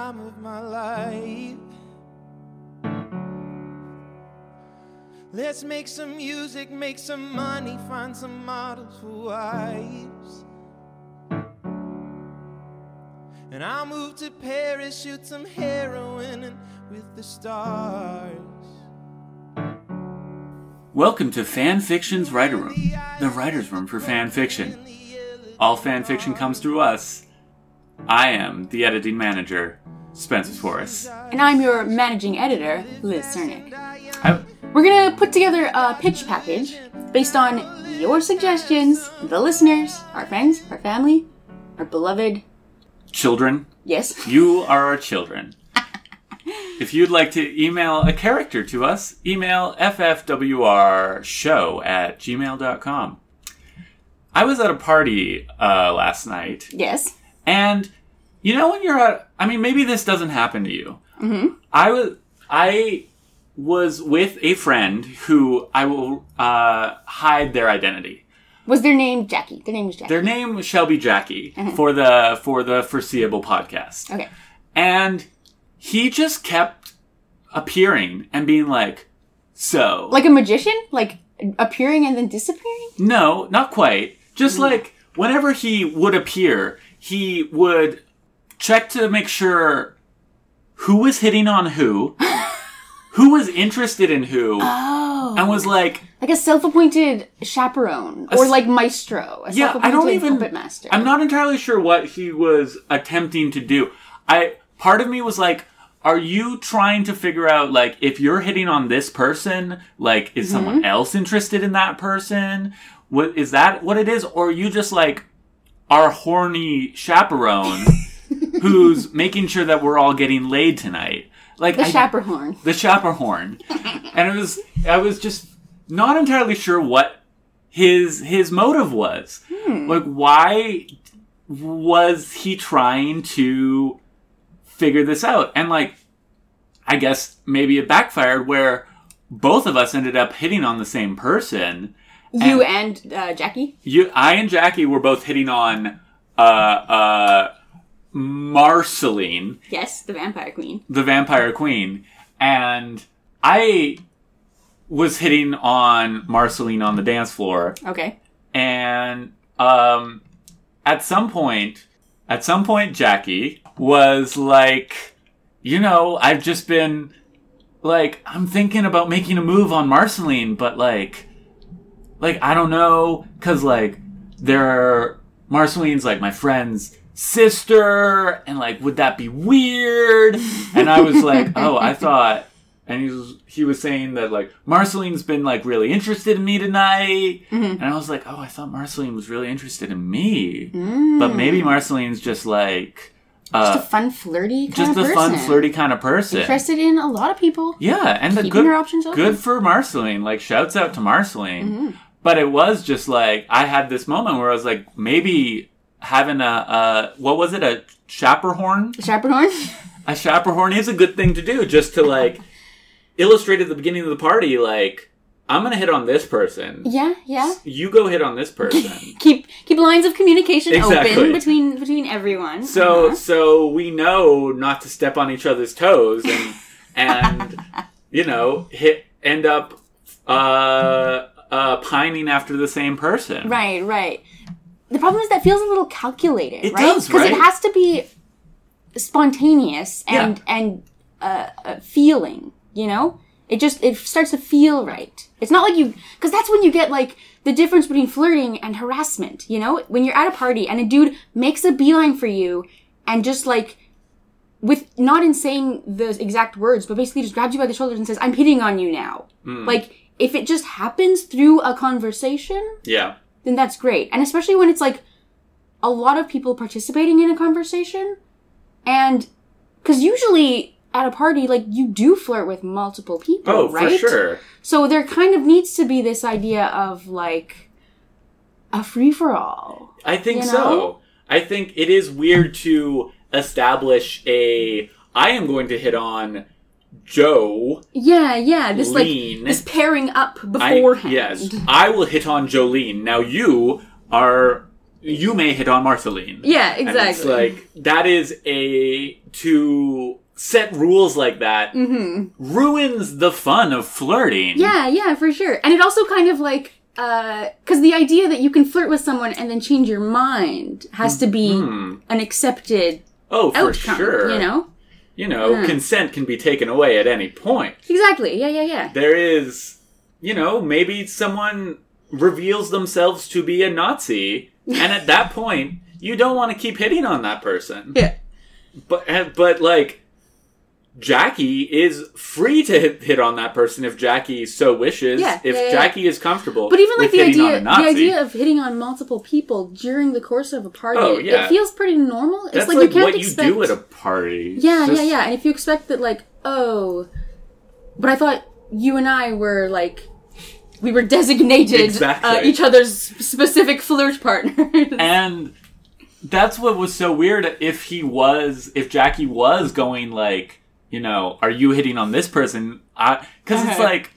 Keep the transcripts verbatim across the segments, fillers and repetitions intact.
time of my life. Let's make some music, make some money, find some models for wives. And I'll move to Paris, shoot some heroin and with the stars. Welcome to Fan Fiction's Writer Room, the writer's room for fan fiction. All fan fiction comes through us. I am the editing manager, Spencer Forrest. And I'm your managing editor, Liz Cernick. I, We're going to put together a pitch package based on your suggestions, the listeners, our friends, our family, our beloved... Children. Yes. You are our children. If you'd like to email a character to us, email f f w r show at gmail dot com. I was at a party uh, last night. Yes. And you know when you're at... I mean, maybe this doesn't happen to you. Mm-hmm. I was... I... was with a friend who I will uh, hide their identity. Was their name Jackie? Their name was Jackie. Their name shall be Jackie Mm-hmm. for the for the foreseeable podcast. Okay. And he just kept appearing and being like, so... Like a magician? Like appearing and then disappearing? No, not quite. Just Mm. like whenever he would appear, he would check to make sure who was hitting on who, who was interested in who, Oh. and was like... Like a self-appointed chaperone. Or like maestro. A Yeah, self-appointed I don't even... puppet master. I'm not entirely sure what he was attempting to do. I Part of me was like, are you trying to figure out, like, if you're hitting on this person, like, is mm-hmm. someone else interested in that person? What, is that what it is? Or are you just, like, our horny chaperone who's making sure that we're all getting laid tonight? Like The I, chaperone. The chaperone. And it was, I was just not entirely sure what his, his motive was. Hmm. Like, why was he trying to figure this out? And, like, I guess maybe it backfired where both of us ended up hitting on the same person. You and, and uh, Jackie? You, I and Jackie were both hitting on uh, uh, Marceline. Yes, the vampire queen. The vampire queen. And I was hitting on Marceline on the dance floor. Okay. And um, at some point, at some point, Jackie was like, you know, I've just been, like, I'm thinking about making a move on Marceline, but, like, like, I don't know, because, like, there are, Marceline's, like, my friend's sister, and, like, would that be weird? And I was like, oh, I thought, and he was, he was saying that, like, Marceline's been, like, really interested in me tonight. Mm-hmm. And I was like, oh, I thought Marceline was really interested in me. Mm. But maybe Marceline's just, like... Uh, just a fun, flirty kind just of a person. fun, flirty kind of person. Interested in a lot of people. Yeah, and the Keeping good, your options open. good for Marceline. Like, shouts out to Marceline. Mm-hmm. But it was just, like, I had this moment where I was like, maybe having a, a what was it, a chaperone? A chaperone? A chaperone is a good thing to do, just to, like, illustrate at the beginning of the party, like, I'm going to hit on this person. Yeah, yeah. You go hit on this person. keep keep lines of communication Exactly. open between between everyone. So uh-huh. so we know not to step on each other's toes and and you know hit end up uh uh pining after the same person. Right, right. The problem is that feels a little calculated, It right? does, Because right? it has to be spontaneous and Yeah. and uh, uh, feeling. You know, it just it starts to feel right. It's not like you, because that's when you get, like, the difference between flirting and harassment, you know? When you're at a party and a dude makes a beeline for you and just, like, with, not in saying the exact words, but basically just grabs you by the shoulders and says, I'm hitting on you now. Mm. Like, if it just happens through a conversation, Yeah. then that's great. And especially when it's, like, a lot of people participating in a conversation. And, because usually at a party, like, you do flirt with multiple people, Oh, right? for sure. So there kind of needs to be this idea of, like, a free-for-all. I think you so. know? I think it is weird to establish a, I am going to hit on Joe. Yeah, yeah. This, Lean. like, this pairing up I, beforehand. yes. I will hit on Jolene. Now you are you may hit on Marceline. Yeah, And exactly. it's like, that is a, to set rules like that ruins the fun of flirting. Yeah, yeah, for sure. And it also kind of like, because the idea that you can flirt with someone and then change your mind has to be an accepted Oh, for outcome, sure. you know? You know, Yeah. consent can be taken away at any point. Exactly, yeah, yeah, yeah. There is, you know, maybe someone reveals themselves to be a Nazi, and at that point, you don't want to keep hitting on that person. Yeah. But, but like, Jackie is free to hit, hit on that person if Jackie so wishes. Yeah, if yeah, yeah. Jackie is comfortable. But even like with the hitting on idea, a Nazi. the idea of hitting on multiple people during the course of a party, Oh, it- yeah. it feels pretty normal. It's That's like, like, you can't what expect. you do at a party. Yeah, Just- yeah, yeah. And if you expect that, like, oh, but I thought you and I were like, we were designated Exactly. uh, each other's specific flirt partners. And that's what was so weird. If he was, if Jackie was going like, you know, are you hitting on this person? Because it's Uh-huh. like,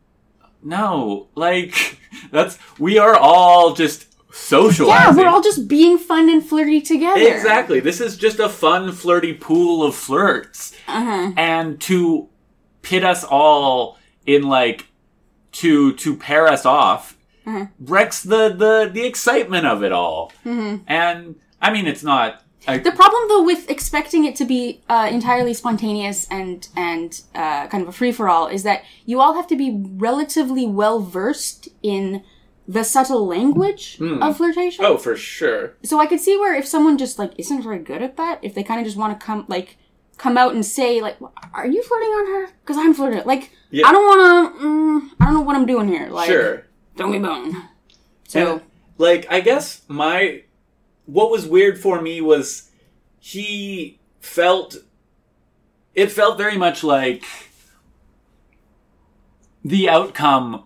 no, like that's we are all just socializing. Yeah, we're all just being fun and flirty together. Exactly. This is just a fun, flirty pool of flirts, Uh-huh. and to pit us all in like to to pair us off Uh-huh. wrecks the the the excitement of it all. Mm-hmm. And I mean, it's not. I, The problem, though, with expecting it to be uh, entirely spontaneous and and uh, kind of a free for all is that you all have to be relatively well versed in the subtle language of flirtation. oh, for sure. So I could see where if someone just like isn't very good at that, if they kind of just want to come like come out and say like, "Are you flirting on her?" Because I'm flirting. Like Yeah. I don't want to. Mm, I don't know what I'm doing here. Like, Sure. throw me a bone. So And, like, I guess my what was weird for me was he felt it felt very much like the outcome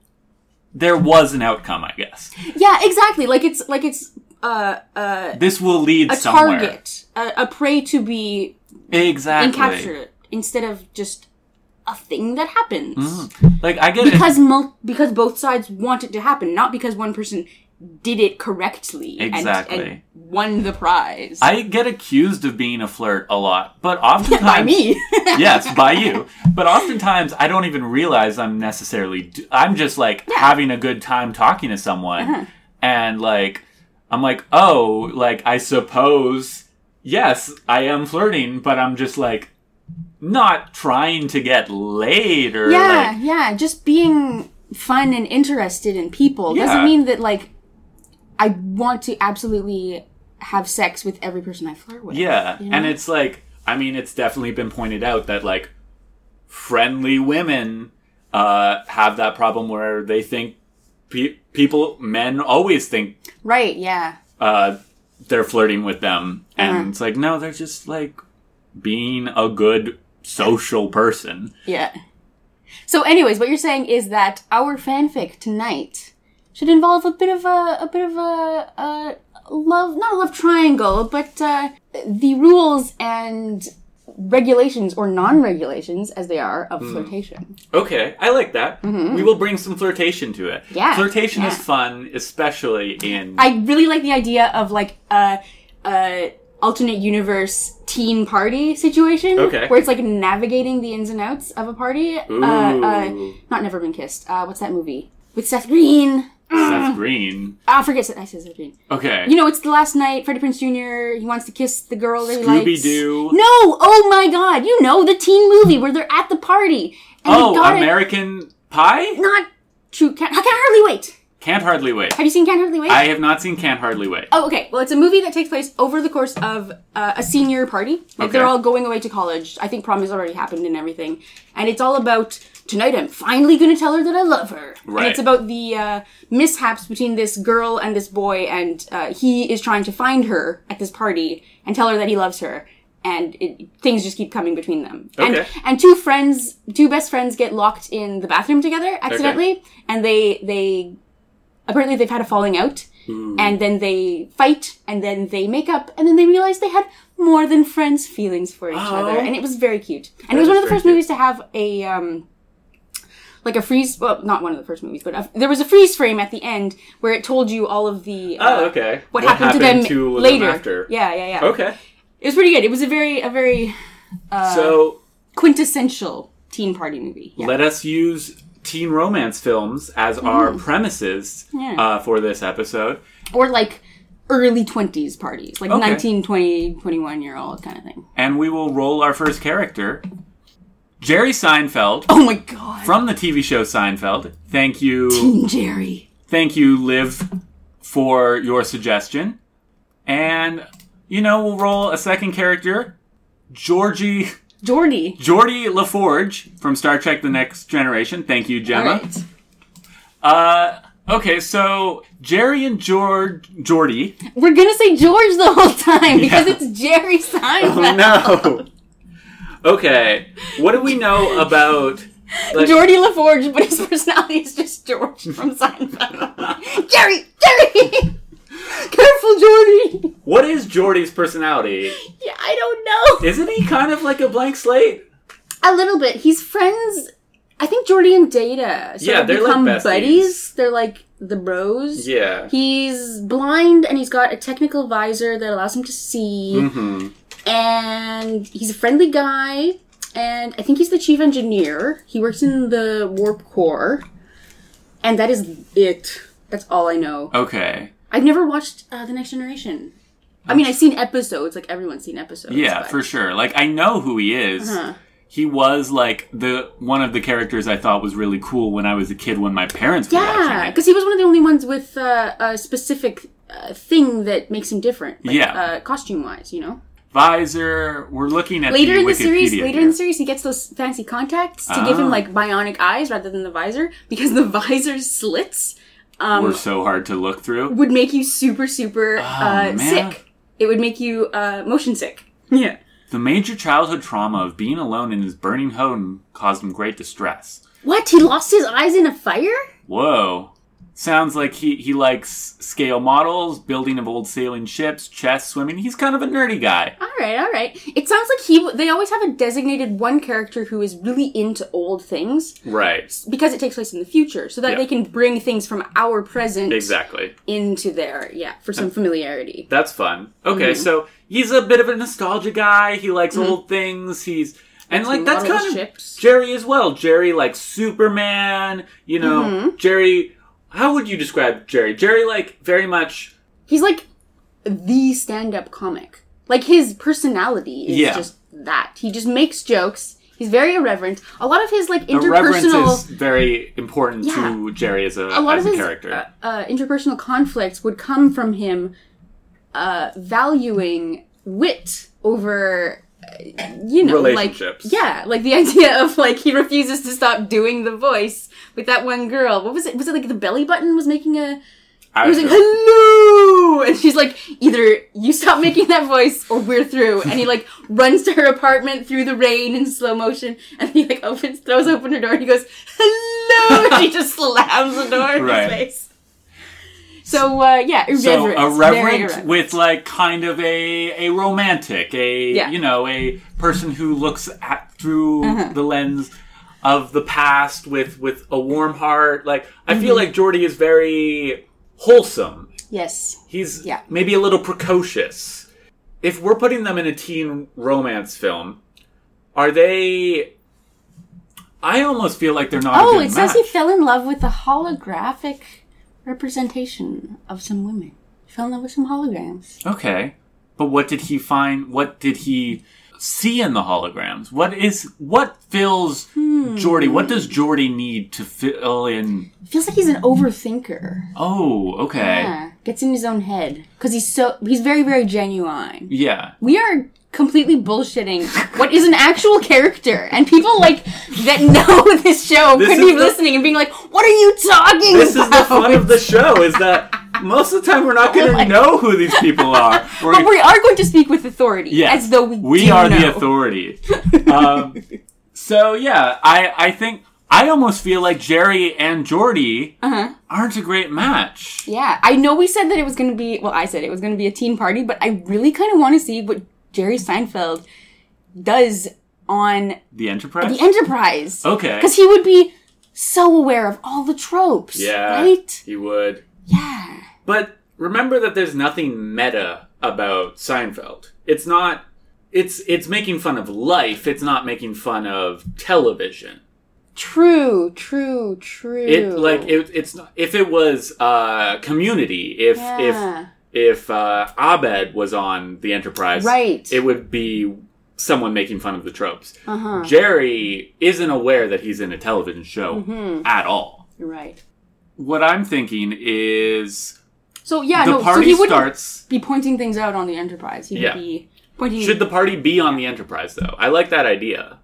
there was an outcome, I guess. yeah, exactly. Like it's like it's uh uh This will lead a somewhere. target, a, a prey to be Exactly. captured instead of just a thing that happens. Like I get it. Because mul- because both sides want it to happen, not because one person did it correctly and- Exactly. and, won the prize. I get accused of being a flirt a lot, but oftentimes By me. yes, by you. But oftentimes I don't even realize I'm necessarily. Do- I'm just like having a good time talking to someone, Uh-huh. and like I'm like, oh, like I suppose yes, I am flirting, but I'm just like not trying to get laid or yeah, like yeah. Just being fun and interested in people Yeah. doesn't mean that like I want to absolutely have sex with every person I flirt with. yeah, you know? and it's like I mean, it's definitely been pointed out that like friendly women uh, have that problem where they think pe- people, men always think Right, yeah. uh, they're flirting with them. And Uh-huh. it's like, no, they're just like being a good social person. Yeah. So anyways, what you're saying is that our fanfic tonight should involve a bit of a, a bit of a, a love, not a love triangle, but uh, the rules and regulations or non-regulations, as they are, of flirtation. Okay, I like that. We will bring some flirtation to it. Mm-hmm. Yeah, Flirtation yeah. is fun, especially in... I really like the idea of like a, a alternate universe teen party situation. Okay. Where it's like navigating the ins and outs of a party. Ooh. Uh, uh, not Never Been Kissed. Uh, what's that movie? With Seth Green. Seth Green. Ah, forget Seth. I said Seth Green. Okay. You know, it's the last night. Freddie Prinze Junior He wants to kiss the girl that he likes. Scooby-Doo. No! Oh my god! You know, the teen movie where they're at the party. And Oh, they gotta, American Pie? Not true. Can't, I can hardly wait. Can't Hardly Wait. Have you seen Can't Hardly Wait? I have not seen Can't Hardly Wait. Oh, okay. Well, it's a movie that takes place over the course of uh, a senior party. Like, Okay. they're all going away to college. I think prom has already happened and everything. And it's all about, tonight I'm finally going to tell her that I love her. Right. And it's about the uh, mishaps between this girl and this boy, and uh, he is trying to find her at this party and tell her that he loves her. And it, things just keep coming between them. And, Okay. and two friends, two best friends get locked in the bathroom together accidentally. And they, they, apparently they've had a falling out. And then they fight, and then they make up, and then they realize they had more than friends' feelings for each Oh. other. And it was very cute. And That it was is one of the very first cute. movies to have a, um, like a freeze, well, not one of the first movies, but a, there was a freeze frame at the end where it told you all of the, uh, Oh, okay. what, What happened, to happened them to them later. after. Yeah, yeah, yeah. Okay. It was pretty good. It was a very, a very uh, So quintessential teen party movie. Yeah. let us use teen romance films as our premises Yeah. uh, for this episode. Or like early twenties parties, like Okay. nineteen, twenty, twenty-one year old kind of thing. And we will roll our first character, Jerry Seinfeld, Oh my god. from the T V show Seinfeld. Thank you. Teen Jerry. Thank you, Liv, for your suggestion. And, you know, we'll roll a second character, Georgie... Geordie. Geordie LaForge from Star Trek The Next Generation. Thank you, Gemma. Alright. Uh, okay, so Jerry and George... Geordie... We're gonna say George the whole time because Yeah. it's Jerry Seinfeld. Oh, no! Okay, what do we know about... Like, Geordie LaForge, but his personality is just George from Seinfeld. Jerry! Jerry! Careful, Geordie! what is Geordie's personality? Yeah, I don't know. Isn't he kind of like a blank slate? A little bit. He's friends. I think Geordie and Data sort Yeah, of they're like become besties. buddies. They're like the bros. Yeah. He's blind and he's got a technical visor that allows him to see. Mm-hmm. And he's a friendly guy. And I think he's the chief engineer. He works in the warp core. And that is it. That's all I know. Okay. I've never watched uh, The Next Generation. I mean, I've seen episodes. Like, everyone's seen episodes. Yeah, but- for sure. Like, I know who he is. Uh-huh. He was, like, the one of the characters I thought was really cool when I was a kid when my parents were Yeah, watching it. because he was one of the only ones with uh, a specific uh, thing that makes him different. Like, Yeah. uh, costume-wise, you know? Visor, we're looking at Later the in the Wikipedia series, later here. in the series, he gets those fancy contacts to give him, Ah. like, bionic eyes rather than the visor, because the visor slits um, were so hard to look through. would make you super, super uh, Oh, man. sick. It would make you uh, motion sick. Yeah. The major childhood trauma of being alone in his burning home caused him great distress. What? He lost his eyes in a fire? Whoa. Sounds like he, he likes scale models, building of old sailing ships, chess, swimming. He's kind of a nerdy guy. All right, all right. It sounds like he. They always have a designated one character who is really into old things Right. because it takes place in the future, so that Yeah. they can bring things from our present Exactly. into there. Yeah, for some familiarity. That's fun. Okay, Mm-hmm. so he's a bit of a nostalgia guy. He likes old things. He's and Likes like that's model kind of ships. Jerry as well. Jerry likes Superman. You know, Mm-hmm. Jerry. How would you describe Jerry? Jerry like very much. He's like the stand-up comic. Like his personality is Yeah. just that. He just makes jokes. He's very irreverent. A lot of his like Irreverence interpersonal. is very important to Yeah. Jerry as a, a lot as of a his character. uh, uh, interpersonal conflicts would come from him uh, valuing wit over, uh, you know, Relationships. like yeah, like the idea of like he refuses to stop doing the voice with that one girl. What was it? Was it like the belly button was making a? I It was like don't know. hello, and she's like, either you stop making that voice or we're through. And he like runs to her apartment through the rain in slow motion, and he like opens, throws open her door, and he goes hello, and she just slams the door in Right. his face. So uh, yeah, irreverent, So very irreverent irreverent. with like kind of a a romantic, a Yeah. you know, a person who looks at through Uh-huh. the lens of the past with with a warm heart. Like I Mm-hmm. feel like Geordie is very wholesome. Yes, He's Yeah. maybe a little precocious. If we're putting them in a teen romance film, are they? I almost feel like they're not. Oh, a good it says he match. fell in love with the holographic representation of some women. He fell in love with some holograms. Okay. But what did he find? What did he see in the holograms? What is what fills Geordie? What does Geordie need to fill in? Feels like he's an overthinker. Oh, okay. Yeah, gets in his own head because he's so he's very very genuine. Yeah. We are completely bullshitting what is an actual character, and people like that know this show This could is be the- listening and being like, "What are you talking This about?" is the fun of the show is that most of the time we're not going Oh my- to know who these people are. We're But we are going to speak with authority, Yes, as though we we do are know. the authority. um, so yeah, I I think I almost feel like Jerry and Geordie Uh-huh. aren't a great match. Yeah, I know we said that it was going to be. Well, I said it was going to be a teen party, but I really kind of want to see what Jerry Seinfeld does on The Enterprise. the Enterprise. Okay. Because he would be so aware of all the tropes. Yeah, right? he would. Yeah. But remember that there's nothing meta about Seinfeld. It's not. It's it's making fun of life. It's not making fun of television. True, true, true. It like it, it's not, if it was uh, Community, if Yeah. if if uh, Abed was on the Enterprise, Right. it would be someone making fun of the tropes. Uh-huh. Jerry isn't aware that he's in a television show Mm-hmm. at all. You're right. What I'm thinking is So yeah, the no. So party he wouldn't starts. be pointing things out on the Enterprise. He would Yeah. be pointing. Should the party be on the Enterprise though? I like that idea.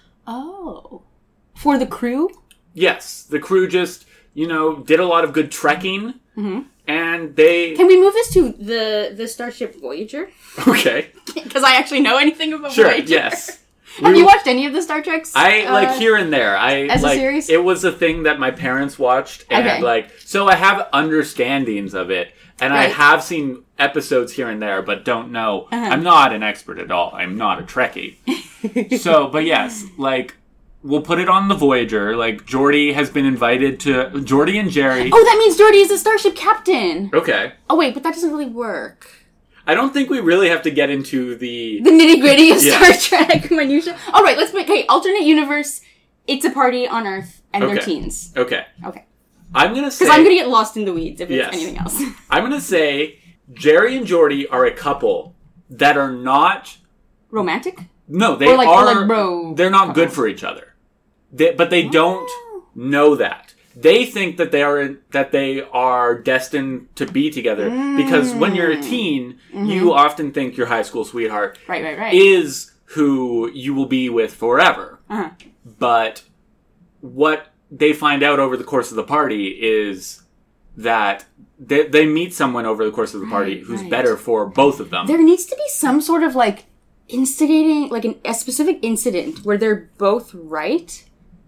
Oh, for the crew. Yes, the crew just you know did a lot of good trekking, Mm-hmm. and they Can we move this to the the Starship Voyager? okay. Because I actually know anything about Sure, Voyager. yes. Have We- you watched any of the Star Treks? I uh, like here and there. I as a like series? it was a thing that my parents watched, and Okay. like so I have understandings of it, and I Right. have seen episodes here and there, but don't know. Uh-huh. I'm not an expert at all. I'm not a Trekkie. So, but yes, like we'll put it on the Voyager. Like Geordi has been invited to Geordi and Jerry. Oh, that means Geordi is the Starship Captain. Okay. Oh wait, but that doesn't really work. I don't think we really have to get into the The nitty gritty of Yeah. Star Trek minutia. All right, let's make. Okay, alternate universe. It's a party on Earth, and they're Okay. teens. Okay. Okay. I'm gonna say Because I'm gonna get lost in the weeds if it's Yes. anything else. I'm gonna say Jerry and Geordi are a couple that are not Romantic? no, they Or like- or are like bro they're not good couples. for each other. They, but they don't know that. They think that they are that they are destined to be together because when you're a teen, you often think your high school sweetheart Right, right, right. is who you will be with forever. uh-huh. But what they find out over the course of the party is that they, they meet someone over the course of the party Right, who's right. better for both of them. There needs to be some sort of like instigating, like an, a specific incident where they're both right,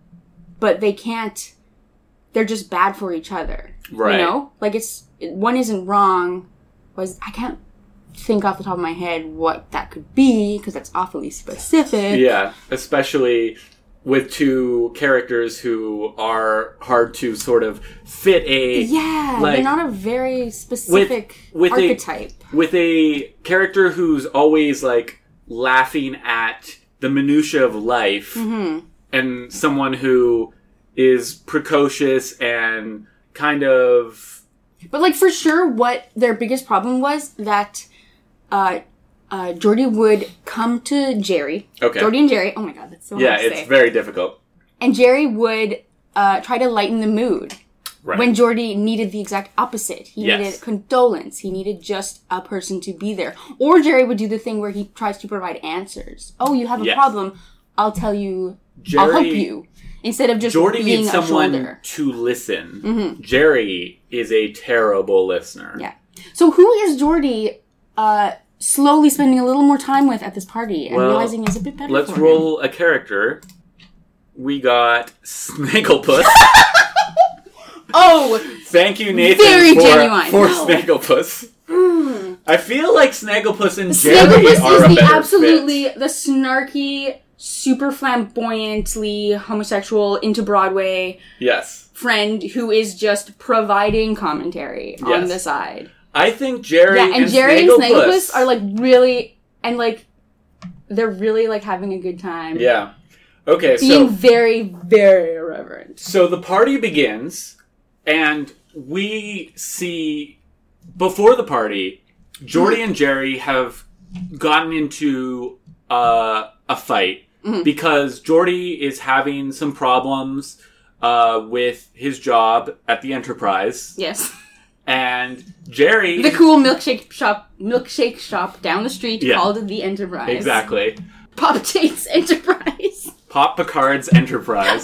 but they can't. They're just bad for each other. Right. You know, like it's one isn't wrong. Was I can't think off the top of my head what that could be because that's awfully specific. Yeah, especially with two characters who are hard to sort of fit a Yeah, like, they're not a very specific with a- archetype. with a character who's always like laughing at the minutia of life Mm-hmm. and someone who is precocious and kind of But like for sure, what their biggest problem was that uh, uh, Geordi would come to Jerry. Okay. Geordi and Jerry. Oh my god, that's so yeah hard to it's say. very difficult. And Jerry would uh, try to lighten the mood. Right. When Geordi needed the exact opposite. He Yes. needed condolence. He needed just a person to be there. Or Jerry would do the thing where he tries to provide answers. Oh, you have a Yes. problem. I'll tell you. Jerry, I'll help you. Instead of just Geordi being needs a someone shoulder. to listen. Mm-hmm. Jerry is a terrible listener. Yeah. So who is Geordi uh, slowly spending a little more time with at this party and Well, realizing is a bit better Let's for roll a character. We got Snagglepuss. him? Oh! Thank you, Nathan, Very for, genuine. for No. Snagglepuss. Mm. I feel like Snagglepuss and Jerry Snagglepuss are is a the better absolutely fit. the snarky, super flamboyantly homosexual into Broadway Yes. friend who is just providing commentary on Yes. the side. I think Jerry Yeah, and, and Jerry Snagglepuss, and Snagglepuss are like really and like they're really like having a good time. Yeah. Okay, Being so very, very irreverent. so the party begins, and we see before the party, Geordi and Jerry have gotten into uh, a fight Mm-hmm. because Geordi is having some problems uh, with his job at the Enterprise, Yes. and Jerry The cool milkshake shop milkshake shop down the street Yeah. called the Enterprise. exactly Pop Tate's Enterprise. Pop Picard's Enterprise,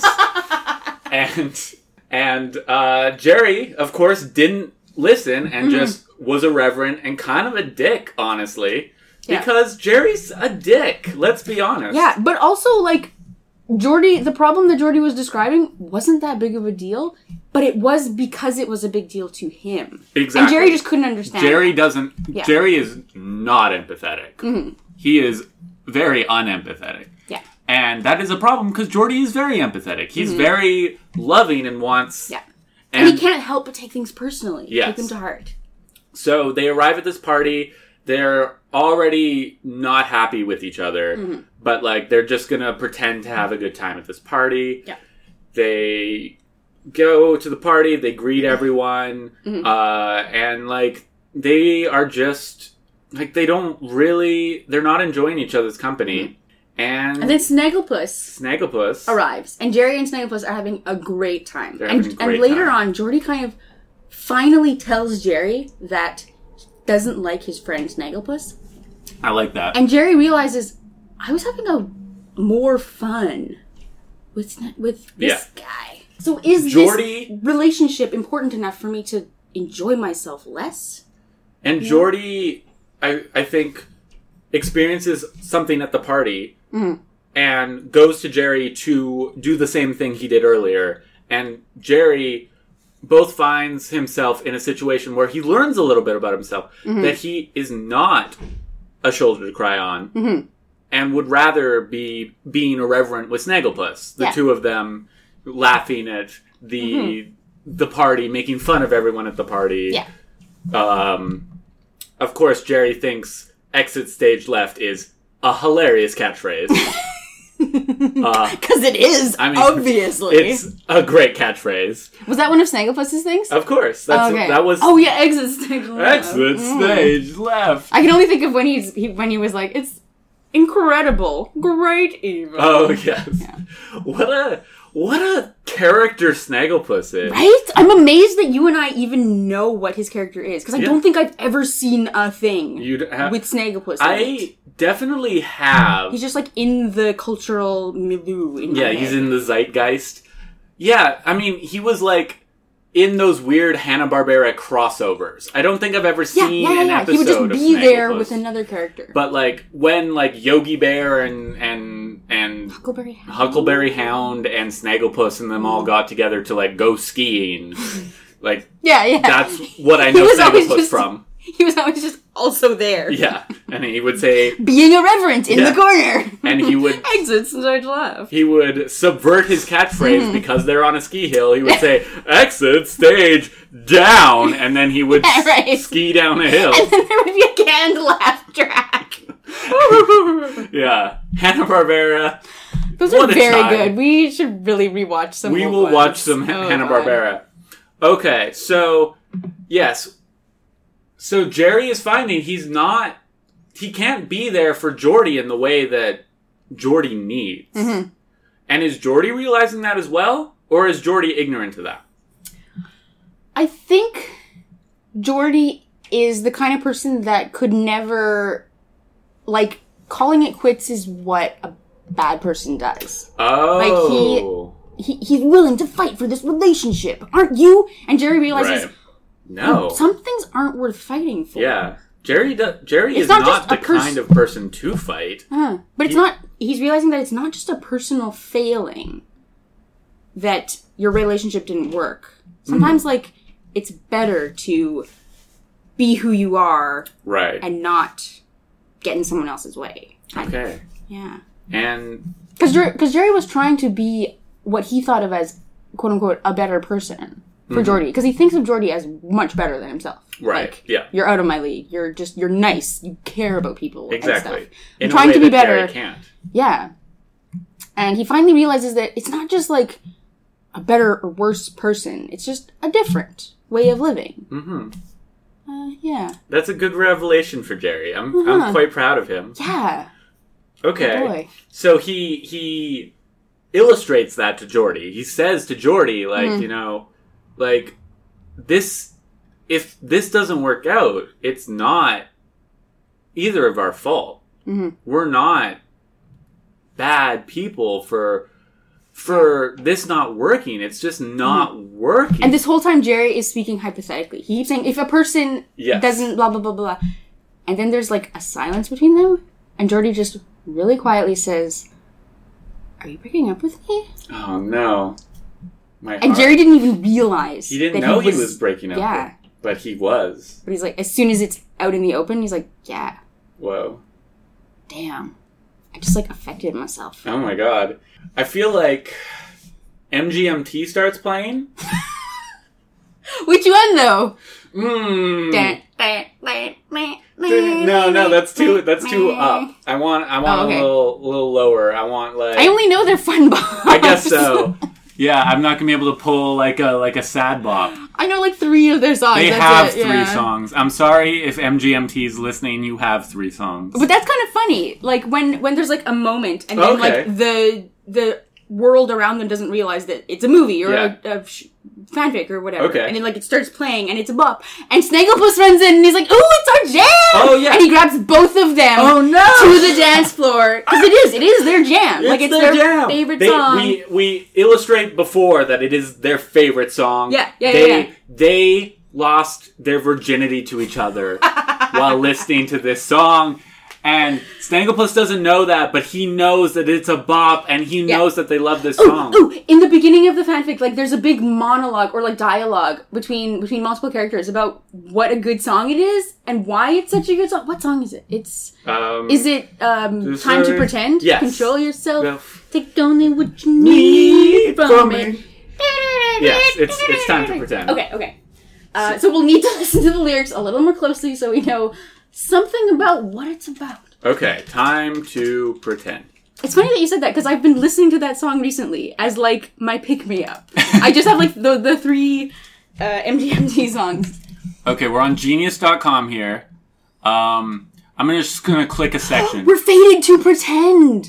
and and uh, Jerry, of course, didn't listen and Mm-hmm. just was irreverent and kind of a dick, honestly, Yeah. because Jerry's a dick. Let's be honest. Yeah, but also like Geordi, the problem that Geordi was describing wasn't that big of a deal, but it was because it was a big deal to him. Exactly. And Jerry just couldn't understand. Jerry that. doesn't. Yeah. Jerry is not empathetic. Mm-hmm. He is very unempathetic. Yeah. And that is a problem because Geordie is very empathetic. He's Mm-hmm. very loving and wants... Yeah. And, and he can't help but take things personally. Yes. Take them to heart. So they arrive at this party. They're already not happy with each other. Mm-hmm. But, like, they're just going to pretend to have a good time at this party. Yeah. They go to the party. They greet everyone. Mm-hmm. Uh, and, like, they are just... Like, they don't really... They're not enjoying each other's company. Mm-hmm. And, And then Snagglepuss Snagglepuss arrives. And Jerry and Snagglepuss are having a great time. They're and having a great and later time. on, Geordie kind of finally tells Jerry that he doesn't like his friend Snagglepuss. I like that. And Jerry realizes, I was having a more fun with Sna- with this guy. So is Geordie- this relationship important enough for me to enjoy myself less? And Geordie, I, I think, experiences something at the party Mm-hmm. and goes to Jerry to do the same thing he did earlier. And Jerry both finds himself in a situation where he learns a little bit about himself, Mm-hmm. that he is not a shoulder to cry on, Mm-hmm. and would rather be being irreverent with Snagglepuss. The Yeah. two of them laughing at the Mm-hmm. the party, making fun of everyone at the party. Yeah. Um, of course, Jerry thinks exit stage left is a hilarious catchphrase. uh, Because it is, I mean, obviously. it's a great catchphrase. Was that one of Snagglepuss's things? Of course. That's okay. that was Oh, yeah, exit stage left. exit Mm. stage left. I can only think of when he's he, when he was like, it's incredible, great evil. Oh yes. Yeah. What a what a character Snagglepuss is. Right? I'm amazed that you and I even know what his character is, because I Yeah. don't think I've ever seen a thing You'd have, with Snagglepuss in it. I definitely have. He's just like in the cultural milieu. In my Yeah, he's head. in the zeitgeist. Yeah, I mean, he was like in those weird Hanna-Barbera crossovers. I don't think I've ever Yeah, seen yeah, yeah, an yeah. episode He would just of be there Snagglepuss. with another character. But like when like Yogi Bear and and and Huckleberry Hound. Huckleberry Hound and Snagglepuss and them all got together to like go skiing, like Yeah, yeah. that's what I He know was always Snagglepuss just- from. He was always just also there. Yeah, and he would say, Being irreverent in Yeah. the corner. and he would Exits stage left. he would subvert his catchphrase Mm-hmm. because they're on a ski hill. He would say, exit stage down, and then he would Yeah, right. s- ski down a hill. And then there would be a canned laugh track. Yeah. Hanna-Barbera. Those What are a very time. good. We should really rewatch some. We old will ones. watch some Oh, Hanna-Barbera. Okay, so, yes. So Jerry is finding he's not, he can't be there for Geordie in the way that Geordie needs. Mm-hmm. And is Geordie realizing that as well? Or is Geordie ignorant of that? I think Geordie is the kind of person that could never, like, calling it quits is what a bad person does. Oh. He, he's willing to fight for this relationship, aren't you? And Jerry realizes, Right. No. some things aren't worth fighting for. Yeah. Jerry do- Jerry It's is not not, just the a pers- kind of person to fight. Huh. But it's He- not, he's realizing that it's not just a personal failing that your relationship didn't work. Sometimes, Mm-hmm. like, it's better to be who you are Right. and not get in someone else's way. Okay. Yeah. And Because Jer- Jerry was trying to be what he thought of as, quote unquote, a better person for Geordie. Because he thinks of Geordie as much better than himself. Mm-hmm. Right, Like, yeah. You're out of my league. You're just, you're nice. You care about people. And exactly. stuff. In I'm a trying way to be that Jerry better. can't. Yeah. And he finally realizes that it's not just like a better or worse person. It's just a different way of living. Mm-hmm. Uh, yeah. That's a good revelation for Jerry. I'm Uh-huh. I'm quite proud of him. Yeah. Okay. Good boy. So he he illustrates that to Geordie. He says to Geordie, like, Mm-hmm. you know, like this if this doesn't work out, it's not either of our fault. Mm-hmm. We're not bad people for for this not working. It's just not working. And this whole time, Jerry is speaking hypothetically. He keeps saying, if a person Yes. doesn't blah, blah, blah, blah. And then there's like a silence between them. And Geordie just really quietly says, are you breaking up with me? Oh no. My And heart. Jerry didn't even realize. He didn't that know he was, breaking up. Yeah. with- but he was. But he's like, as soon as it's out in the open, he's like, yeah, Whoa. damn. I just like affected myself. Oh my god. I feel like M G M T starts playing. Which one though? Hmm. Dun, dun, dun, dun, dun, No, no, that's too that's too up. I want I want Oh, okay. a little little lower. I want like I only know they're fun bops. I guess so. Yeah, I'm not gonna be able to pull like a like a sad bop. I know like three of their songs. They That's have it, three yeah. songs. I'm sorry if M G M T is listening. You have three songs. But that's kind of funny. Like when when there's like a moment and then Okay. like the the world around them doesn't realize that it's a movie or Yeah. a, a sh- fanfic or whatever. Okay. And then like it starts playing and it's a bop. And Snagglepuss runs in and he's like, "Ooh, it's our jam!" Oh, yeah. And he grabs both of them Oh, no! to the dance floor because it is it is their jam. like it's their, jam. favorite They- song. We we illustrate before that it is their favorite song. Yeah, yeah, they, yeah, yeah. They lost their virginity to each other while listening to this song. And Snagglepuss doesn't know that, but he knows that it's a bop, and he Yeah. knows that they love this Ooh, song. ooh, in the beginning of the fanfic, like there's a big monologue or like dialogue between between multiple characters about what a good song it is and why it's such a good song. What song is it? It's Um, is it um This Time to is- Pretend? Yes. Control yourself. Well, Take only what you need from from it. Yes, it's it's Time to Pretend. Okay, okay. Uh, so we'll need to listen to the lyrics a little more closely so we know something about what it's about. Okay, Time to Pretend. It's funny that you said that because I've been listening to that song recently as like my pick me up. I just have like the the three uh, M G M T songs. Okay, we're on Genius dot com here. Um, I'm gonna, just gonna click a section. We're fated to pretend,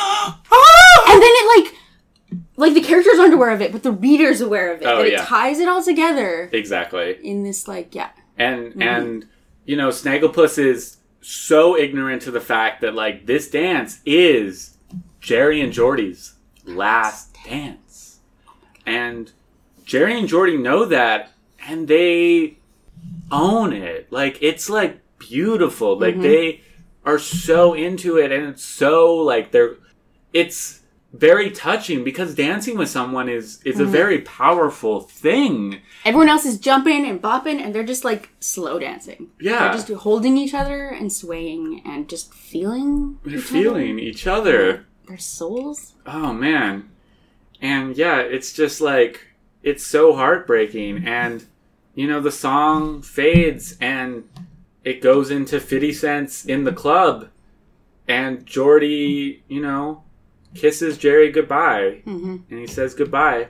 and then it like like the characters aren't aware of it, but the reader's aware of it. Oh, and it yeah. ties it all together Exactly. in this like yeah. And Mm-hmm. and you know, Snagglepuss is so ignorant to the fact that like this dance is Jerry and Jordy's last dance. And Jerry and Jordy know that and they own it. Like it's like beautiful. Like Mm-hmm. they are so into it and it's so like they're it's very touching because dancing with someone is is Mm-hmm. a very powerful thing. Everyone else is jumping and bopping, and they're just like slow dancing. Yeah. They're just holding each other and swaying and just feeling. They're each feeling other. each other. Their souls. Oh man. And yeah, it's just like it's so heartbreaking and you know the song fades and it goes into fifty cents in the club and Jordy, you know, kisses Jerry goodbye Mm-hmm. and he says goodbye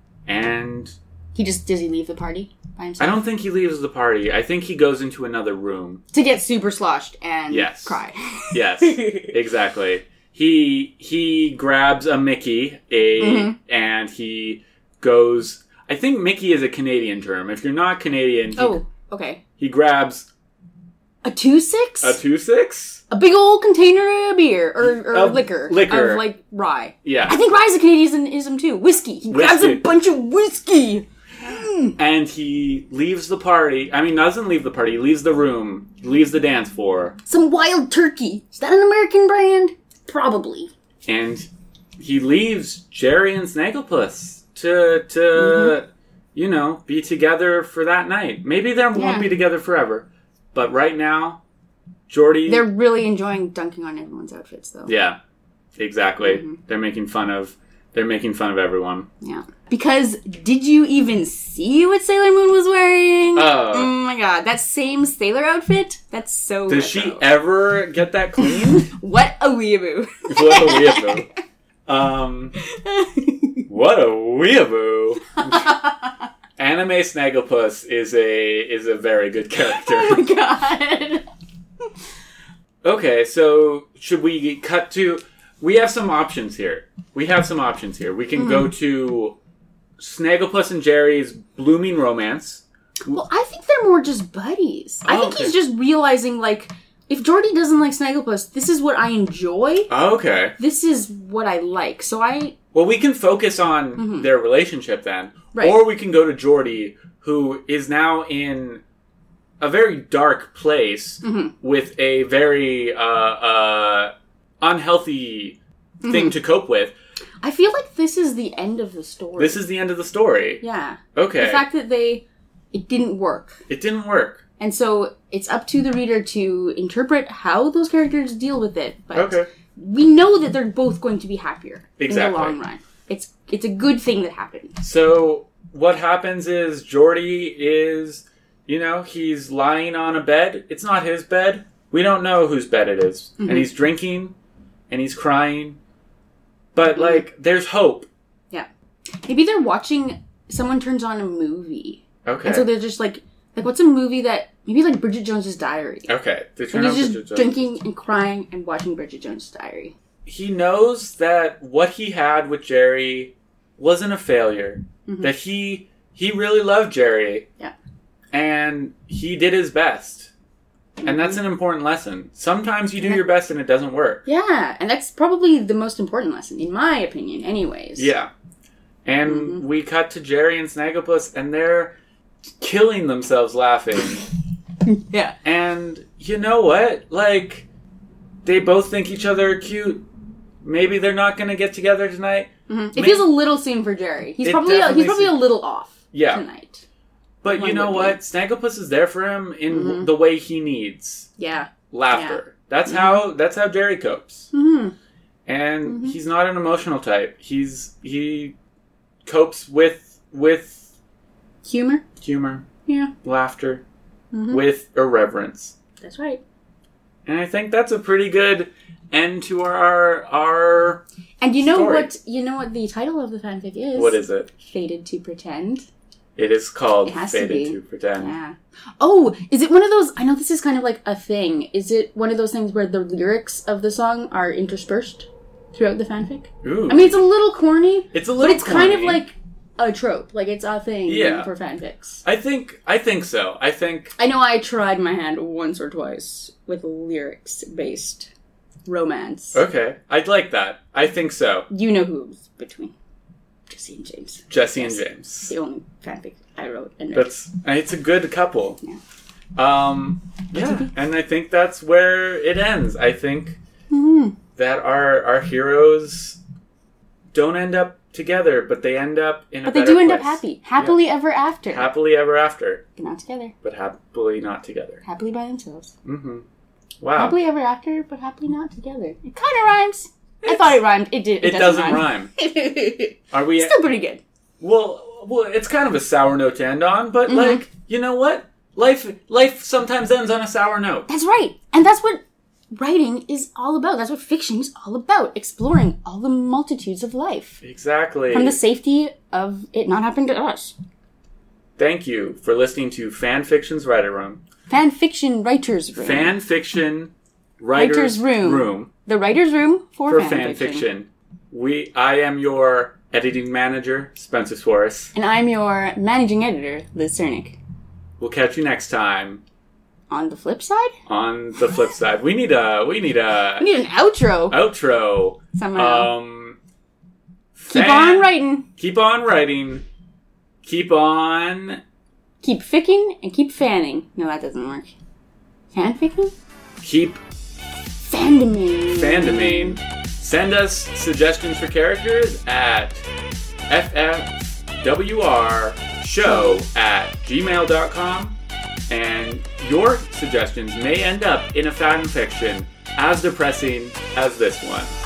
and He just does he leave the party by I himself? don't think he leaves the party. I think he goes into another room. To get super sloshed and Yes. cry. Yes, exactly. He he grabs a Mickey, a Mhm. and he goes. I think Mickey is a Canadian term. If you're not Canadian, he, Oh, okay. he grabs A two six? a two six. A big old container of beer or, or Of liquor. liquor. Of like rye. Yeah, I think rye is a Canadianism too. Whiskey. He grabs a Whiskey. bunch of whiskey. and he leaves the party. I mean, doesn't leave the party. He leaves the room. He leaves the dance floor, Some wild turkey. Is that an American brand? Probably. and he leaves Jerry and Snagglepuss to to Mm-hmm. you know be together for that night. Maybe they Yeah. won't be together forever, but right now, Jordy. They're really enjoying dunking on everyone's outfits though. Yeah, exactly. Mm-hmm. They're making fun of. They're making fun of everyone. Yeah. Because did you even see what Sailor Moon was wearing? Oh. Oh my god, that same sailor outfit? That's so Does she retro. ever get that clean? What a weeaboo. What a weeaboo. Um, what a weeaboo. Anime Snagglepuss is a is a very good character. Oh my god. Okay, so should we cut to? We have some options here. We have some options here. We can Mm-hmm. go to Snagglepuss and Jerry's blooming romance. Well, I think they're more just buddies. I Oh, think okay. he's just realizing, like, if Jordy doesn't like Snagglepuss, this is what I enjoy. Okay. This is what I like. So I... Well, we can focus on their relationship then. Mm-hmm. Right. Or we can go to Jordy, who is now in a very dark place Mm-hmm. with a very uh, uh, unhealthy Mm-hmm. thing to cope with. I feel like this is the end of the story. This is the end of the story. Yeah. Okay. The fact that they... It didn't work. It didn't work. And so it's up to the reader to interpret how those characters deal with it. But Okay. we know that they're both going to be happier Exactly. in the long run. It's it's a good thing that happened. So what happens is Jordy is, you know, he's lying on a bed. It's not his bed. We don't know whose bed it is. Mm-hmm. And he's drinking and he's crying. But, like, there's hope. Yeah. Maybe they're watching, someone turns on a movie. Okay. And so they're just like, like what's a movie that, maybe like Bridget Jones's Diary. Okay. They turn And on he's Bridget just Jones. drinking and crying and watching Bridget Jones's Diary. He knows that what he had with Jerry wasn't a failure. Mm-hmm. That he he really loved Jerry. Yeah. And he did his best. And that's an important lesson. Sometimes you do your best and it doesn't work. Yeah, and that's probably the most important lesson, in my opinion, anyways. Yeah. And Mm-hmm. we cut to Jerry and Snagglepuss, and they're killing themselves laughing. Yeah. And you know what? Like, they both think each other are cute. Maybe they're not going to get together tonight. Mm-hmm. It May- feels a little soon for Jerry. He's It probably a, definitely he's probably seems- a little off Yeah. tonight. But One you know would what? be. Snagglepuss is there for him in Mm-hmm. w- the way he needs. Yeah. Laughter. That's how that's how Jerry copes. Mm-hmm. And Mm-hmm. he's not an emotional type. He's he copes with with Humor? humor, Yeah. laughter, Mm-hmm. with irreverence. That's right. And I think that's a pretty good end to our our And you know Story. what you know what the title of the fanfic is? what is it? Fated to Pretend. It is called It has to Faded be. to Pretend. Yeah. Oh, is it one of those? I know this is kind of like a thing. Is it one of those things where the lyrics of the song are interspersed throughout the fanfic? Ooh. I mean, it's a little corny, it's a but little it's kind of corny. like a trope. Like it's a thing Yeah. for fanfics. I think I think so. I think I know I tried my hand once or twice with lyrics-based romance. okay. I'd like that. I think so. You know who it was between Jesse and James. Jesse Yes. and James. The only fanfic I wrote and read. That's it's a good couple. Yeah. Um yeah, and I think that's where it ends. I think Mhm. that our our heroes don't end up together, but they end up in a But they better do end up place. happy. Happily ever after. Happily ever after, But not together. but happily not together. Happily by themselves. Mm-hmm. Wow. Happily ever after, but happily not together. It kind of rhymes. I thought it rhymed. It did. It, It, doesn't, doesn't, rhyme. rhyme. Are we Still pretty good. well, well, it's kind of a sour note to end on, but Mhm. like, you know what? Life life sometimes ends on a sour note. That's right. And that's what writing is all about. That's what fiction is all about. Exploring all the multitudes of life. Exactly. From the safety of it not happening to us. Thank you for listening to Fan Fiction's Writer Room. Fan fiction writers room. Fan Fiction Writers, Writers' Room. room The writer's room for, for fan, fan fiction. fiction. We, I am your editing manager, Spencer Suarez. And I'm your managing editor, Liz Cernick. We'll catch you next time On the flip side, on the flip side. We need a we need a we need an outro outro. somehow. Um, Keep fan- on writing. Keep on writing. Keep on. Keep ficking and keep fanning. No, that doesn't work. Fanficking? Keep Fandoming. fandoming. Send us suggestions for characters at ffwrshow at gmail dot com, and your suggestions may end up in a fan fiction as depressing as this one.